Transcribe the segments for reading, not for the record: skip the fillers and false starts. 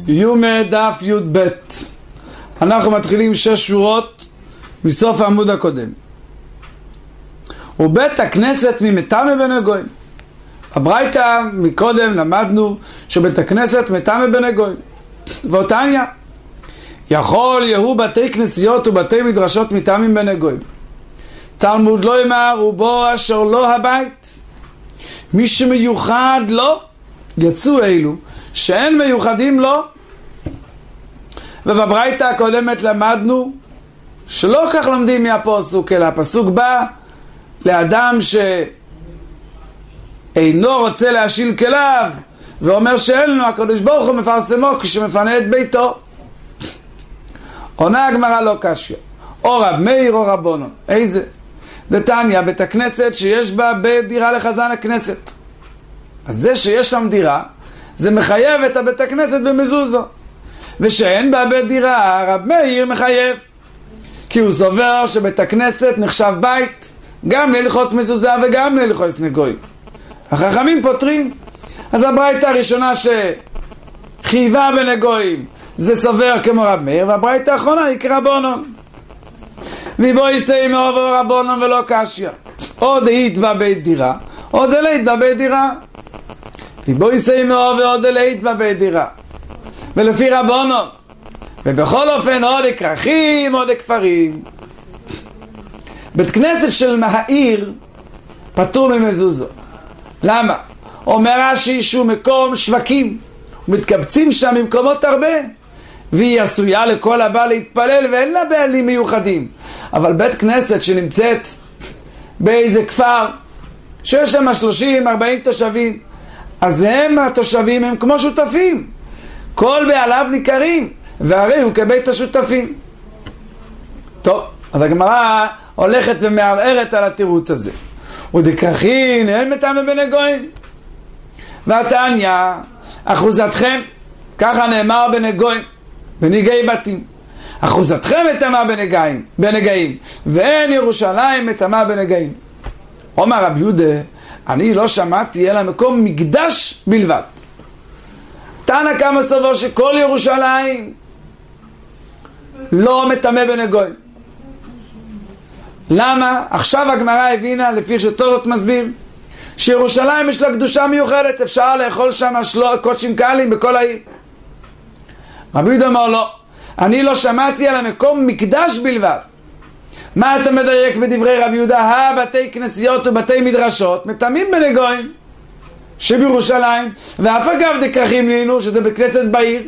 יומא דף י"ב. אנחנו מתחילים 6 שורות מסוף העמוד הקודם. ובית הכנסת ממטמא בין הגויים. הברייתא מקודם למדנו שבית הכנסת מטמא בין הגויים. ואותניה יכול יהיו בתי כנסיות ובתי מדרשות מטמאים בין הגויים. תלמוד לא יאמר ובו אשר לא הבית. מי שמיוחד לו יצאו אלו שאין מיוחדים לו. ובברייתא הקודמת למדנו שלא כך לומדים מהפסוק, אלא הפסוק בא לאדם שאינו רוצה להשיל כליו ואומר שאין לנו, הקדוש ברוך הוא מפרסמו כשמפנה את ביתו. עונה הגמרא לא קשיא, או רב מאיר או רבונון. איזה? דתניא, בית הכנסת שיש בה בית דירה לחזן הכנסת. אז זה שיש שם דירה זה מחייב את הבית הכנסת במזוזו, ושאין בה בית דירה רב מאיר מחייב, כי הוא סובר שבית הכנסת נחשב בית גם להלכות מזוזה וגם להלכות סנגויים. החכמים פותרים. אז הברייתא הראשונה שחייבה בנגויים זה סובר כמו רב מאיר, והברייתא האחרונה היא כרבונון. ובו יסיימו רבונון ולא קשיא, עוד היית בבית דירה עוד אלית בבית דירה, ובו יסיימו ועוד אלית בבית דירה, ולפי רבונון. ובכל אופן עוד כרכים עוד כפרים. בית כנסת של מהעיר פטור ממזוזו. למה? אומר רש"י שהוא מקום שווקים, מתקבצים שם ממקומות הרבה, והיא עשויה לכל הבא להתפלל ואין לה בעלים מיוחדים. אבל בית כנסת שנמצאת באיזה כפר שיש שם 30-40 תושבים, אז הם התושבים הם כמו שותפים, כל בעליו ניכרים, והרי הוא כבית השותפים. טוב, אז הגמרא הולכת ומערערת על התירוץ הזה. ודכרכין אין מטמא בין הגויים. והתניא אחוזתכם, ככה נאמר בנגויים בנגעי בתים, אחוזתכם מטמאה בנגעים ואין ירושלים מטמאה בנגעים. אומר רב יהודה, אני לא שמעתי אלא מקום מקדש בלבד. תנא קמא סובר שכל ירושלים לא מטמא בנגויים. למה? עכשיו הגמרא הבינה לפי שתוספות מסביר שירושלים יש לה קדושה מיוחדת, אפשר לאכול שם קודשים קלים בכל העיר. רבי יהודה אמר לא, אני לא שמעתי על המקום מקדש בלבד. מה אתה מדייק בדברי רבי יהודה? בתי כנסיות ובתי מדרשות מטמאים בנגויים שבירושלים, ואף אגב דכרכים לינו שזה בכנסת בעיר.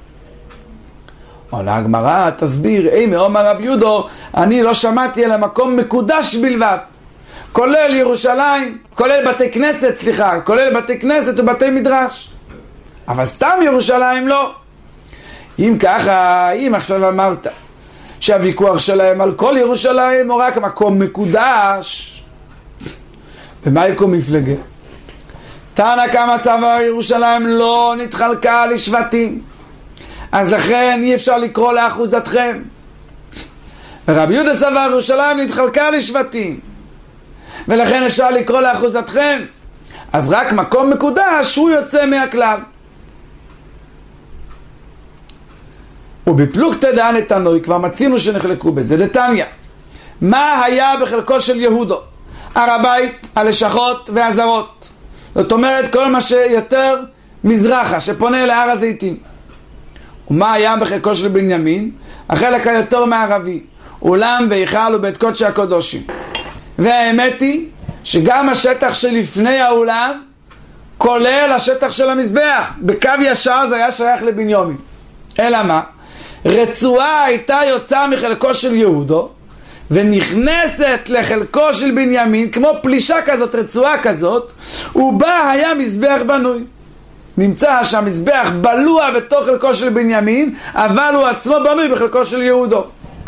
עונה הגמרא תסביר, אומר רבי יהודה, אני לא שמעתי על המקום מקודש בלבד, כולל ירושלים, כולל בתי כנסת, כולל בתי כנסת ובתי מדרש, אבל סתם ירושלים לא. אם ככה, אם עכשיו אמרת שהוויכוח שלהם על כל ירושלים או רק מקום מקודש, במה יקום מפלגה? תנא קמא סבר ירושלים לא נתחלקה לשבטים, אז לכן אי אפשר לקרוא לאחוזתכם. רבי יהודה סבר ירושלים נתחלקה לשבטים, ולכן אפשר לקרוא לאחוזתכם, אז רק מקום מקודש הוא יוצא מהכלל. ובפלוגתא דהנא תנוי, כבר מצינו שנחלקו בזה. דתניא, מה היה בחלקו של יהודו? הר הבית, הלשכות והזרות, זאת אומרת כל מה שיותר מזרחה שפונה להר הזיתים. ומה היה בחלקו של בנימין? החלק היותר מערבי, אולם והיכל ובית קודשי הקודשים. והאמת היא שגם השטח שלפני האולם כולל השטח של המזבח, בקו ישר זה היה שייך לבנימין. אלא מה? רצועה הייתה יוצאה מחלקו של יהודו ונכנסת לחלקו של בנימין, כמו פלישה כזאת, רצועה כזאת, ובה היה מזבח בנוי. נמצא שהמזבח בלוע בתוך חלקו של בנימין, אבל הוא עצמו בנוי בחלקו של יהודו.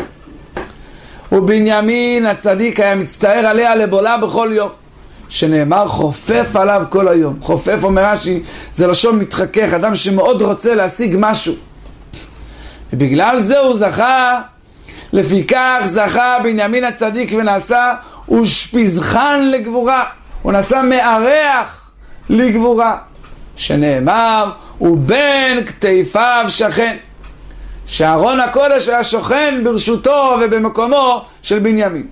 ובנימין הצדיק היה מצטער עליה לבולה בכל יום, שנאמר חופף עליו כל היום. חופף אומר רש"י זה לשון מתחכך, אדם שמאוד רוצה להשיג משהו, ובגלל זה הוא זכה. לפיכך זכה בנימין הצדיק ונעשה ושפיזכן לגבורה, הוא נעשה מארח לגבורה. שנאמר, ובין כתפיו שכן, שארון הקודש היה שוכן ברשותו ובמקומו של בנימין.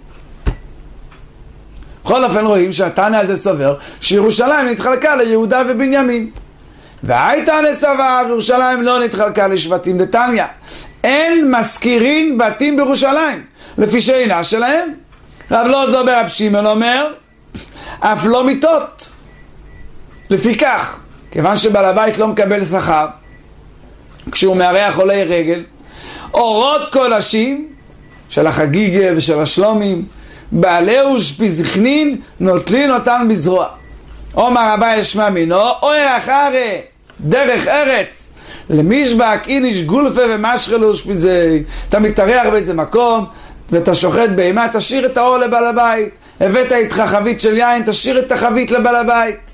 בכל אופן רואים שהתנא הזה סובר שירושלים נתחלקה ליהודה ובנימין, והייתנא סבר ירושלים לא נתחלקה לשבטים. דתניא, אין מזכירים בתים בירושלים לפי שאינה שלהם. רב אלעזר ברב שמעון אומר, אף לא מיטות. לפיכך, כיוון שבעל הבית לא מקבל שכר כשהוא מארח עולי רגל, אורות קודשים של החגיגה ושל השלומים, בעלי ושפיזכנין נוטלין אותם בזרוע. אומר רבי ישמע מינו, אוי אחרי דרך ארץ למשבק איניש גולפה ומשחל ושפיזי. אתה מתארח באיזה מקום ואתה שוחט בהמה, תשאיר את האור לבעל הבית. הבאת איתך חבית של יין, תשאיר את החבית לבעל הבית.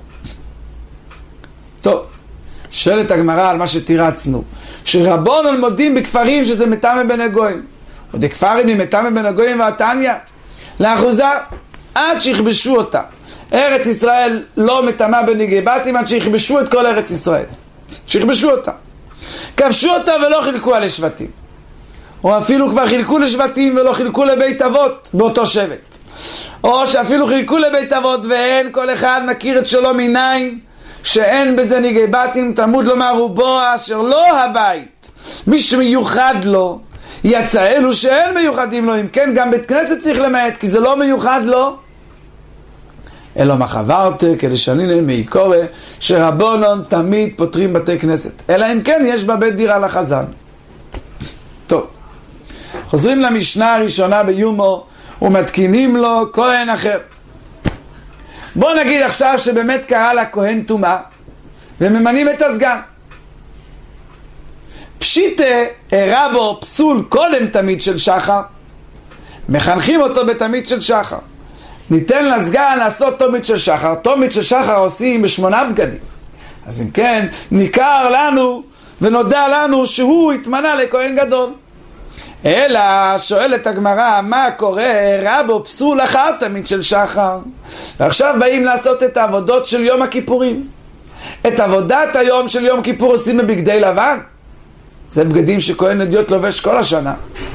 טוב, שואלת הגמרא על מה שתירצנו, שרבונן מודים בכפרים שזה מטמא בין הגויים. עוד כפרים היא מטמא בין הגויים והתניא לאחוזה עד שיכבשו אותה. ארץ ישראל לא מטמא בניגי בתים עד שיכבשו את כל ארץ ישראל. שיכבשו אותה. כבשו אותה ולא חילקו על השבטים. או אפילו כבר חילקו לשבטים ולא חילקו לבית אבות באותו שבט. או שאפילו חילקו לבית אבות ואין, כל אחד מכיר את שלו מניין, שאין בזה ניגי בתים. תלמוד לומר רובו אשר לא הבית, מי שמיוחד לו, יצא אלו שאין מיוחדים לו. אם כן, גם בית כנסת צריך למעט, כי זה לא מיוחד לו. אלא מה חברת, כדי שנינן מעיקורא, שרבונון תמיד פותרים בתי כנסת. אלא אם כן, יש בה בית דירה לחזן. טוב, חוזרים למשנה הראשונה ביומו, ומתקינים לו כהן אחר. בוא נגיד עכשיו שבאמת קרה לכהן טומאה, וממנים את הסגן. פשיטה הראה בו פסול קודם תמיד של שחר, מחנכים אותו בתמיד של שחר. ניתן לסגן לעשות תומית של שחר. תומית של שחר עושים ב8 בגדים. אז אם כן, ניכר לנו ונודע לנו שהוא התמנה לכהן גדול. אלא שואלת הגמרא, מה קורה? הראה בו פסול אחר תמיד של שחר, ועכשיו באים לעשות את העבודות של יום הכיפורים. את עבודת היום של יום כיפור עושים בבגדי לבן. זה בגדים שכהן הדיוט לובש כל השנה.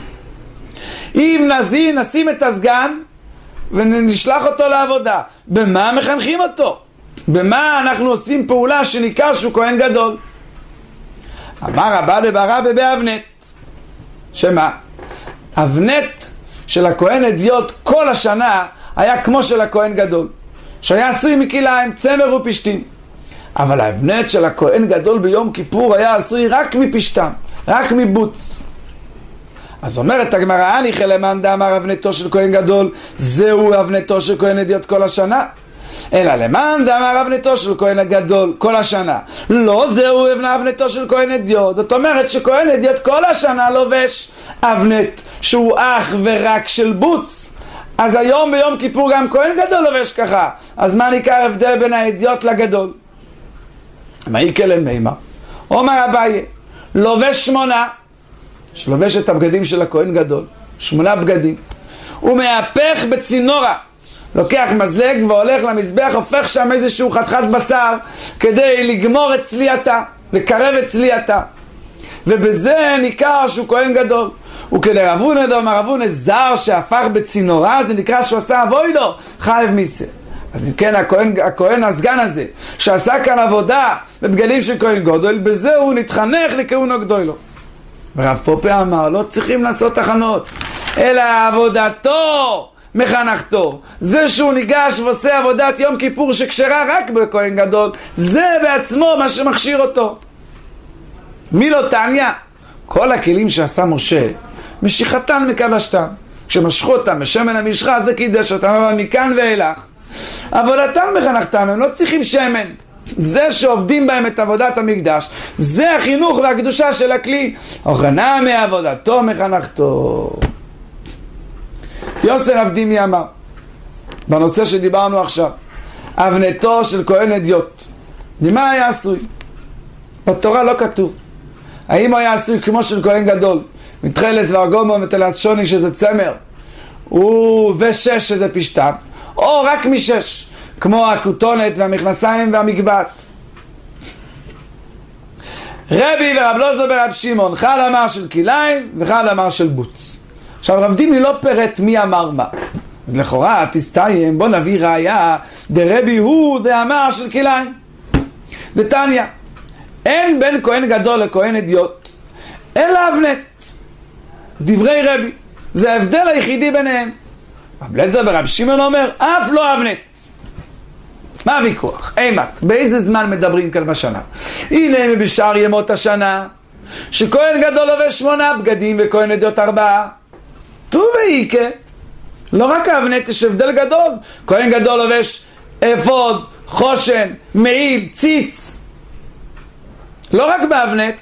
אם נשים את הסגן ונשלח אותו לעבודה, במה מחנכים אותו? במה אנחנו עושים פעולה שניכר שהוא כהן גדול? אמר רבא דברבא באבנת. שמה? אבנת של הכהן הדיוט כל השנה היה כמו של הכהן גדול, שהיה עשוי מכליים, צמר ופשתים. אבל האבנת של הכהן גדול ביום כיפור היה עשוי רק מפשתם, רק מבוץ. אז אומרת הגמרא, אני חלמן דאמר אבנתו של כהן גדול, זהו אבנתו של כהן הדיוט כל השנה. אלא למען דאמר אבנתו של כהן הגדול כל השנה, לא זהו אבנתו של כהן הדיוט. זאת אומרת שכהן הדיוט כל השנה לובש אבנת שהוא אך ורק של בוץ. אז היום ביום כיפור גם כהן גדול לובש ככה. אז מה ניכר הבדל בין ההדיוט לגדול? מה יקרה למימה? אומר אביי, לובש 8, שלובש את הבגדים של הכהן גדול, 8 בגדים, הוא מהפך בצינורה, לוקח מזלג והולך למזבח, הופך שם איזשהו חתיכת בשר כדי לגמור את צלייתה, לקרב את צלייתה, ובזה ניכר שהוא כהן גדול. וכדי רב הונא דאמר רב הונא, זר שהפך בצינורה, זה נקרא שהוא עשה אבוידו, חייב מיסה. אז אם כן, הכהן הסגן הזה שעשה כאן עבודה בבגדים של כהן גדול, בזה הוא נתחנך לכהונו גדולו. ורב פופה אמר, לא צריכים לעשות תחנות, אלא עבודתו מחנכתו. זה שהוא ניגש ועושה עבודת יום כיפור שקשרה רק בכהן גדול, זה בעצמו מה שמכשיר אותו. מי לא תניא? כל הכלים שעשה משה, משיכתן מקדשתם. כשמשכו אותם בשמן המשחה, זה קידש אותם, אבל מכאן ואילך עבודתם מחנכתם, הם לא צריכים שמן. זה שעובדים בהם את עבודת המקדש, זה החינוך והקדושה של הכלי. אוכנה מעבודתו מחנכתו. יוסר אבדימי אמר בנושא שדיברנו עכשיו, אבנתו של כהן הדיוט, ממה היה עשוי? בתורה לא כתוב האם הוא היה עשוי כמו של כהן גדול, מתחילס וארגומו ותלס שוני שזה צמר, ושש שזה פשטן, או רק משש כמו הכותונת והמכנסיים והמגבעת. רבי ורב אלעזר ברב שמעון, אחד אמר של כליים ואחד אמר של בוץ. עכשיו רב דימי לא פירט מי אמר מה, אז לכאורה תסתיים, בוא נביא ראיה, דרבי הוא דאמר של כליים. דתניא, אין בין כהן גדול לכהן אדיוט אלא אבנט. דברי רבי, זה ההבדל היחידי ביניהם. רב אלעזר ברב שמעון אומר, אף לא אבנט. מה הוויכוח? אימת, באיזה זמן מדברים כאן בשנה? הנה בשאר ימות השנה, שכהן גדול לובש 8 בגדים וכהן אדיוט 4. טוב ואיקה, לא רק אבנט, יש הבדל גדול. כהן גדול לובש אפוד, חושן, מעיל, ציץ. לא רק באבנט.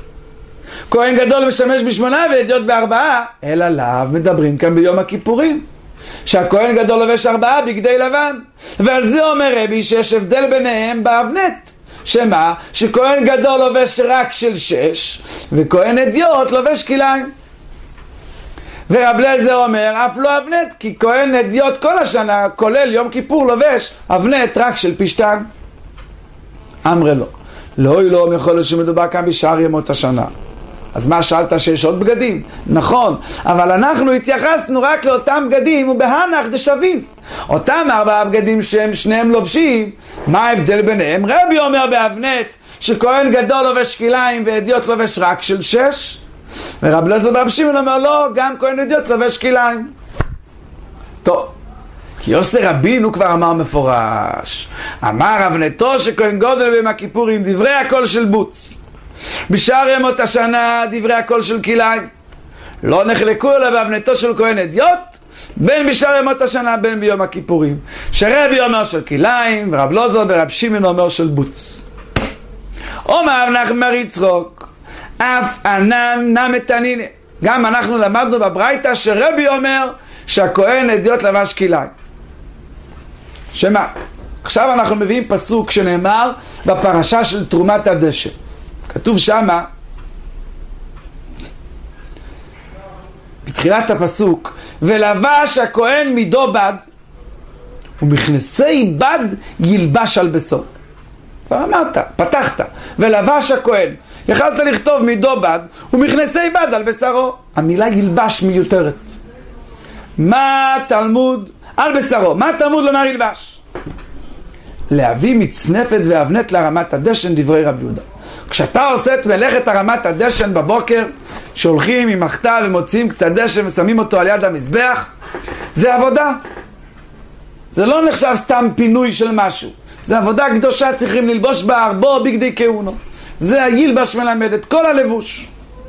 כהן גדול משמש ב8 ואדיוט ב4, אלא לאו מדברים כאן ביום הכיפורים, שהכהן גדול לובש 4 בגדי לבן. ועל זה אומר רבי שיש הבדל ביניהם באבנט. שמה? שכהן גדול לובש רק של 6 וכהן אדיוט לובש כליים. ורב אלעזר אומר אף לא אבנט, כי כהן אדיוט כל השנה כולל יום כיפור לובש אבנט רק של פשטן. אמרה לו, לא יכול להיות שמדובר כאן בשאר ימות השנה. אז מה שאלת, שיש עוד בגדים? נכון, אבל אנחנו התייחסנו רק לאותם בגדים ובהנח דשווים. אותם 4 בגדים שהם שניהם לובשים, מה ההבדל ביניהם? רבי אומר באבנט שכהן גדול לובש כליים ואדיוט לובש רק של 6, ורב אלעזר ברב שמעון אומר לא, גם כהן אדיוט לובש כליים. טוב, כי יוסי רבינו כבר אמר מפורש, אמר אבנתו שכהן גודל ביום הכיפורים דברי הקול של בוץ, בשאר ימות השנה דברי הקול של כליים. לא נחלקו אלא באבנתו של כהן אדיוט, בין בשאר ימות השנה בין ביום הכיפורים, שרבי אומר של כליים ורב אלעזר ברב שמעון אומר של בוץ. אומר נחמר יצחוק, אף ענן נמתנין. גם אנחנו למדנו בברייתא שרבי אומר שהכהן אדיוט לבש כליים. שמה? עכשיו אנחנו מביאים פסוק שנאמר בפרשה של תרומת הדשן. כתוב שמה בתחילת הפסוק, ולבש הכהן מידו בד ומכנסי בד ילבש על בשרו. כבר אמרת, פתחת, ולבש הכהן, יכלת לכתוב מידו בד ומכנסי בד על בשרו. המילה ילבש מיותרת. מה תלמוד על בשרו? מה תלמוד לומר ילבש? להביא מצנפת ואבנט לרמת הדשן, דברי רב יהודה. כשאתה עושה את מלאכת הרמת הדשן בבוקר, שהולכים עם מחתה ומוציאים קצת דשן ושמים אותו על יד המזבח, זה עבודה. זה לא נחשב סתם פינוי של משהו, זה עבודה קדושה, צריכים ללבוש בה ארבו בגדי כהונו. זה הילבש מלמד את כל הלבוש.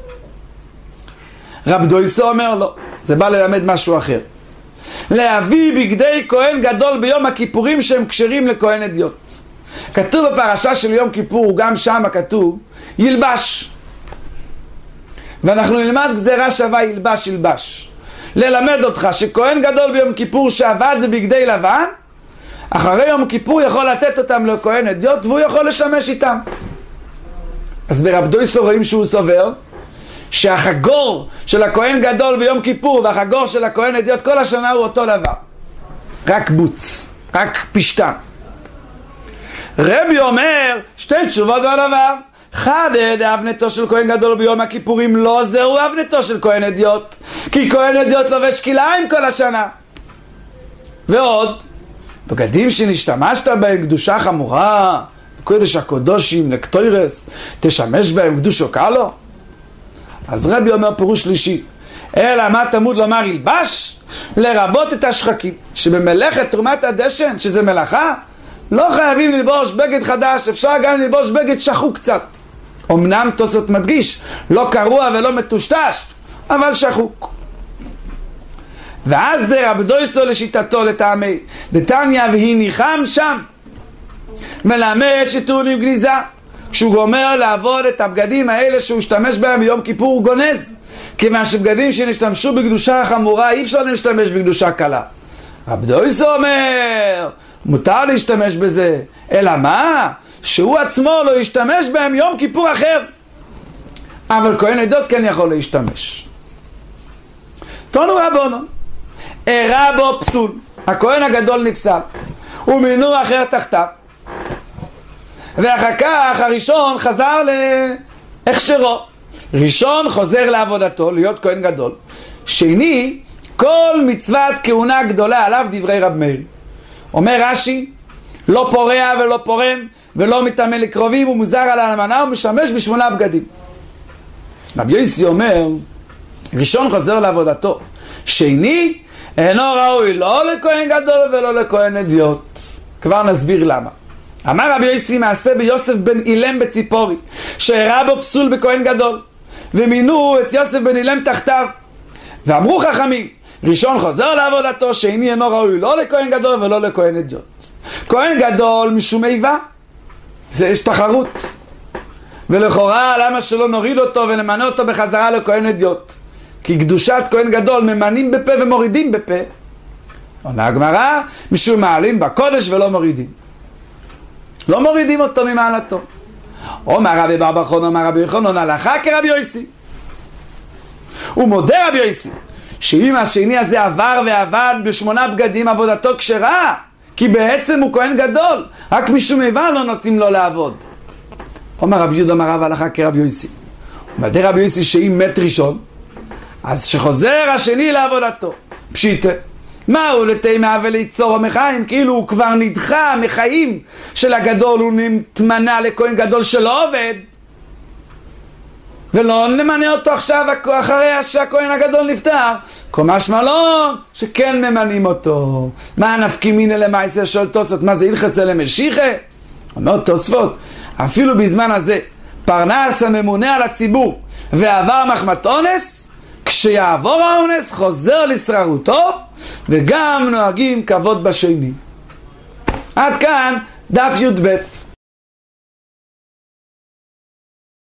רב דויסו אומר לא, זה בא ללמד משהו אחר. להביא בגדי כהן גדול ביום הכיפורים שהם כשרים לכהן אדיוט. כתוב בפרשה של יום כיפור, גם שם כתוב ילבש, ואנחנו נלמד גזירה שווה ילבש ילבש, ללמד אותך שכהן גדול ביום כיפור שעבד בבגדי לבן, אחרי יום כיפור יכול לתת אותם לכהן אדיוט והוא יכול לשמש איתם. אז ברב דויסו רואים שהוא סובר שהחגור של הכהן גדול ביום כיפור והחגור של הכהן אדיוט כל השנה הוא אותו דבר, רק בוץ, רק פשטה. רבי אומר שתי תשובות בדבר. חדד, אבנתו של כהן גדול ביום הכיפורים לא זהו אבנתו של כהן אדיוט, כי כהן אדיוט לובש כליים כל השנה. ועוד, בגדים שנשתמשת בהם קדושה חמורה, קודש הקודושים לקטוירס, תשמש בהם קדושו קלו. אז רבי אומר פירוש שלישי, אלא מה תמוד לומר ילבש? לרבות את השחקים, שבמלאכת תרומת הדשן, שזה מלאכה, לא חייבים ללבוש בגד חדש, אפשר גם ללבוש בגד שחוק קצת. אמנם תוספות מדגיש, לא קרוע ולא מטושטש, אבל שחוק. ואז רב דויסו לשיטתו לטעמי, דתניא והיא ניחם שם, מלמד שטעונים גניזה. כשהוא גומר לעבוד את הבגדים האלה שהוא השתמש בהם ביום כיפור הוא גונז, כיוון שבגדים שנשתמשו בקדושה חמורה אי אפשר להשתמש בקדושה קלה. רב דויסו אומר מותר להשתמש בזה, אלא מה? שהוא עצמו לא ישתמש בהם יום כיפור אחר, אבל כהן אדיוט כן יכול להשתמש. תונו רבונו, אירע בו פסול, הכהן הגדול נפסל ומינור אחר תחתיו, ואחר כך הראשון חזר הכשרו. ראשון חוזר לעבודתו, להיות כהן גדול. שני, כל מצוות כהונה גדולה עליו דברי רב מאיר. אומר רש"י, לא פורע ולא פורם ולא מטמא לקרובים, הוא מוזר על האלמנה ומשמש ב8 בגדים. רבי יוסי אומר, ראשון חוזר לעבודתו. שני, אינו ראוי לא לכהן גדול ולא לכהן אדיוט. כבר נסביר למה. אמר רבי יוסי מעשה ביוסף בן אילם בציפורי, שהראה בו פסול בכהן גדול, ומינו את יוסף בן אילם תחתיו. ואמרו חכמים, ראשון חוזר לעבודתו, שני אינו ראוי לא לכהן גדול ולא לכהן אדיוט. כהן גדול משום איבה, זה יש תחרות. ולכאורה למה שלא נוריד אותו ונמנה אותו בחזרה לכהן אדיוט? כי קדושת כהן גדול ממנים בפה ומורידים בפה. עונה הגמרא, משום מעלים בקודש ולא מורידים. לא מורידים אותו ממעלתו. אומר רבי בר בר חנן, אומר רבי יוחנן, הלכה כרבי יוסי. הוא מודה רבי יוסי, שאם השני הזה עבר ועבד ב8 בגדים, עבודתו כשרה, כי בעצם הוא כהן גדול, רק משום איבה לא נותנים לו לעבוד. אומר רבי יהודה, אמר רב, הלכה כרבי יוסי. הוא מודה רבי יוסי שאם מת ראשון, אז שחוזר השני לעבודתו. פשיטה. מהו לתימה וליצור המחיים? כאילו הוא כבר נדחה מחיים של הגדול, הוא נתמנה לכהן גדול שלא עובד, ולא נמנה אותו עכשיו אחרי שהכהן הגדול נפטר. משמע לא שכן ממנים אותו. מה נפקא מינה למעשה? שואל תוספות, מה זה הלכס למשיחה? אומר תוספות, אפילו בזמן הזה פרנס הממונה על הציבור ועבר מחמת אונס, כשיעבור האונס חוזר לשררותו, וגם נוהגים כבוד בשני. עד כאן דף י"ב.